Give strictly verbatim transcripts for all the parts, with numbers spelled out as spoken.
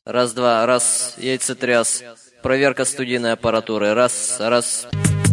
Раз-два, раз, яйцетряс. Проверка студийной аппаратуры. Раз, раз.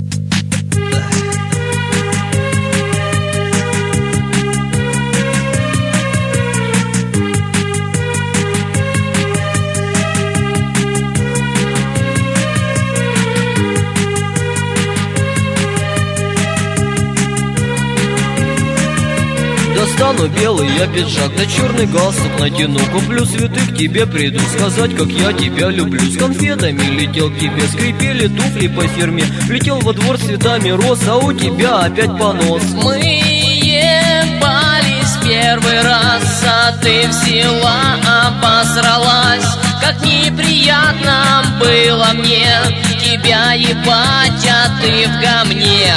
Достану белый я пиджак, да черный галстук натяну. Куплю цветы, к тебе приду, сказать, как я тебя люблю. С конфетами летел к тебе, скрипели туфли по фирме. Летел во двор с цветами роз, а у тебя опять понос. Мы ебались первый раз, а ты взяла, обосралась. Как неприятно было мне тебя ебать, а ты в говне.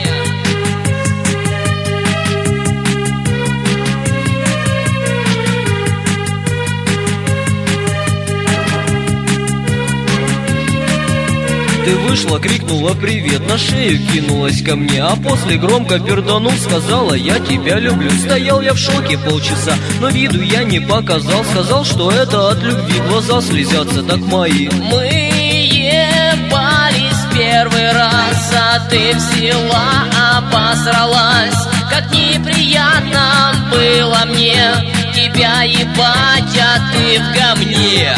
Ты вышла, крикнула привет, на шею кинулась ко мне, а после громко перданув сказала: я тебя люблю. Стоял я в шоке полчаса, но виду я не показал. Сказал, что это от любви глаза слезятся, так мои. Мы ебались первый раз, а ты взяла, обосралась. Как неприятно было мне тебя ебать, а ты в говне.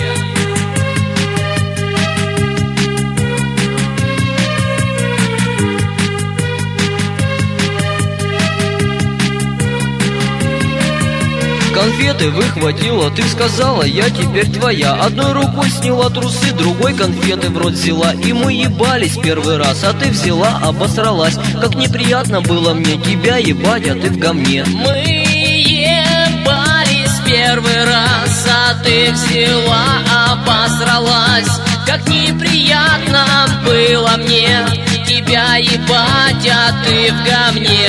Конфеты выхватила, ты сказала: я теперь твоя. Одной рукой сняла трусы, другой конфеты в рот взяла. И мы ебались первый раз, а ты взяла, обосралась. Как неприятно было мне тебя ебать, а ты в говне. Мы ебались первый раз, а ты взяла, обосралась. Как неприятно было мне тебя ебать, а ты в говне.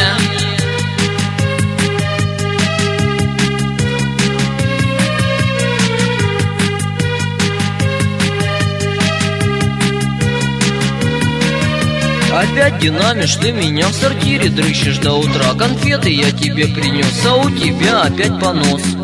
Опять динамишь ты меня, в сортире дрыщешь до утра. Конфеты я тебе принес, а у тебя опять понос.